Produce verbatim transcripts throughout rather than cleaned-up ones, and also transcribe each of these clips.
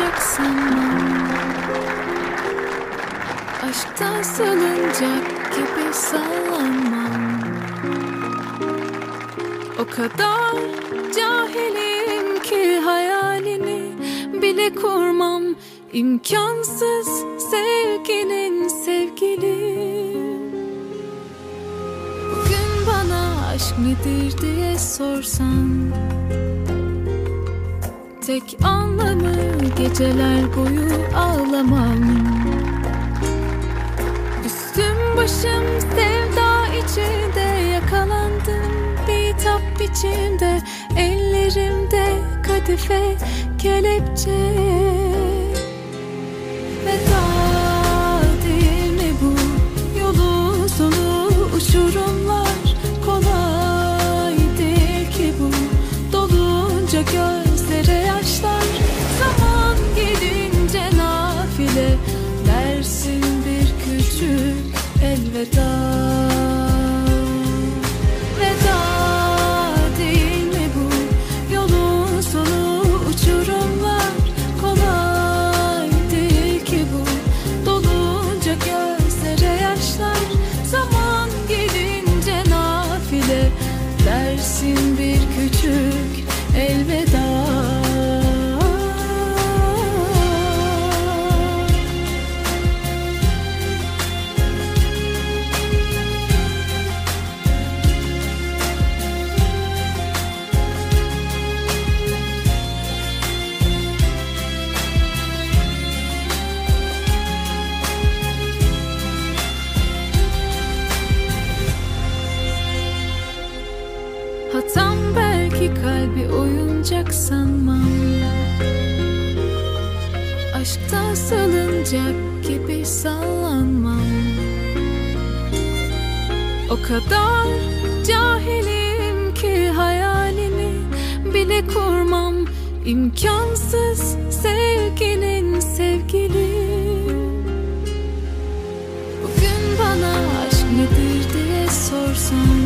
olacak sanmam. Aşktan salıncak gibi sallanmam. O kadar cahilim ki hayalini bile kurmam. İmkansız sevginin sevgilim. Bugün bana aşk nedir diye sorsan, tek anlamı geceler boyu ağlamam. Üstüm başım sevda içinde yakalandım. Bitap biçimde ellerimde kadife kelepçe. Veda değil mi bu yolun sonu, uçurumlar kolay değil ki bu. Dolunca gözlere yaşlar, zaman gelince nafile dersin bir küçük elveda. Veda değil mi bu yolun sonu, uçurumlar kolay değil ki bu. Dolunca gözlere yaşlar, zaman gelince nafile dersin bir küçük elveda. Hatam belki kalbi oyuncak sanmam. Aşktan salıncak gibi sallanmam. O kadar cahilim ki hayalini bile kurmam. İmkansız sevginin sevgilim. Bugün bana aşk nedir diye sorsan,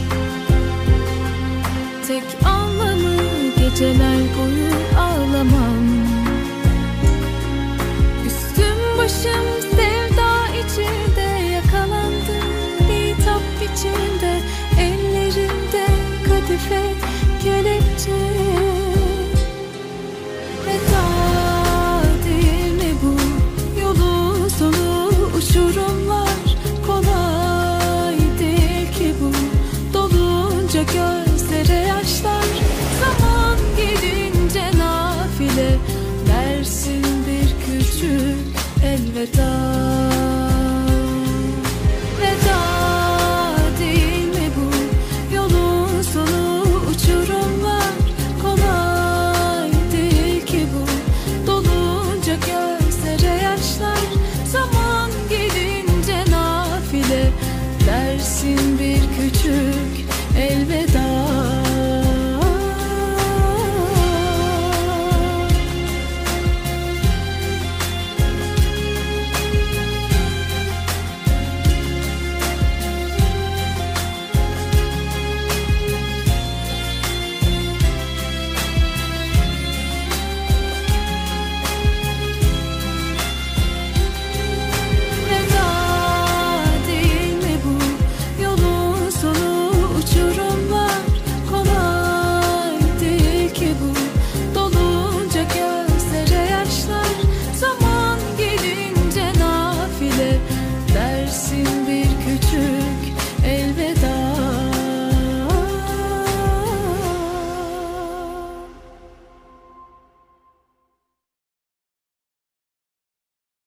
tek anlamı geceler boyu ağlamam. Üstüm başım sevda içinde yakalandım. Bitap biçimde ellerimde kadife kelepçe. Veda değil mi bu yolun sonu, uçurumlar kolay değil ki bu. Dolunca gözlere yaşlar, zaman gelince nafile dersin bir küçük elveda.